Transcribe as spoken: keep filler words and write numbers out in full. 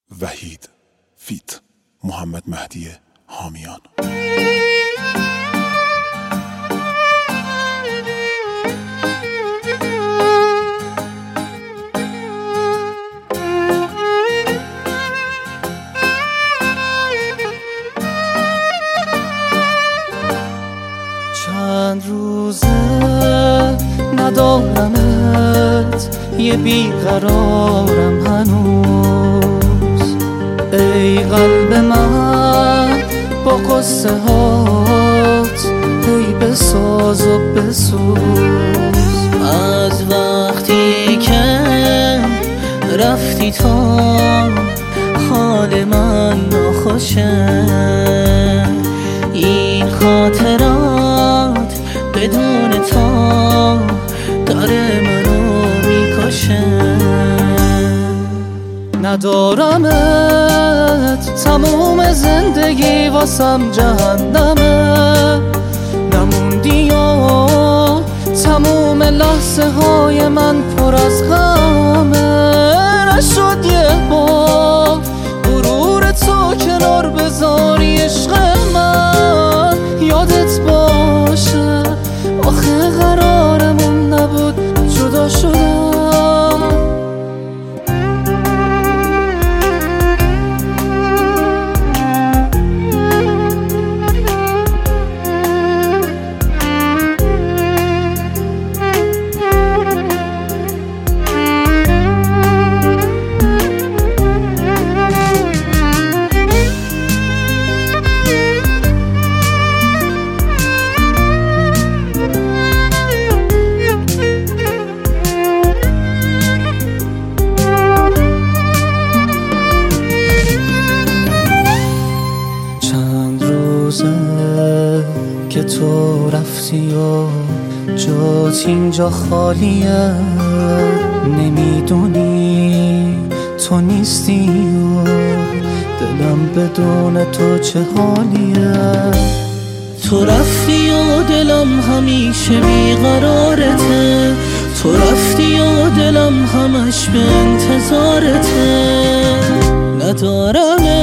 وحید فیت محمد مهدی حامیان. چند روزه ندارمت، یه بیقرارم هنوز. ای قلب من با قصه هات ای بساز و بسوز. از وقتی که رفتی تا حال من ناخوشه، این خاطرات بدون تا داره منو میکشه. ندارمت تموم زندگی واسم جهنمه، نموندی و تموم لحظه های من پر از غمه. نشد یه بار غرور تو کنار بذاری عشق من، یادت باشه آخه قرارمون نبود جدا شدن. که تو رفتی و جات اینجا خالیه، نمیدونی تو نیستی و دلم بدون تو چه حالیه. تو رفتی و دلم همیشه بیقرارته، تو رفتی و دلم همش به انتظارته. ندارم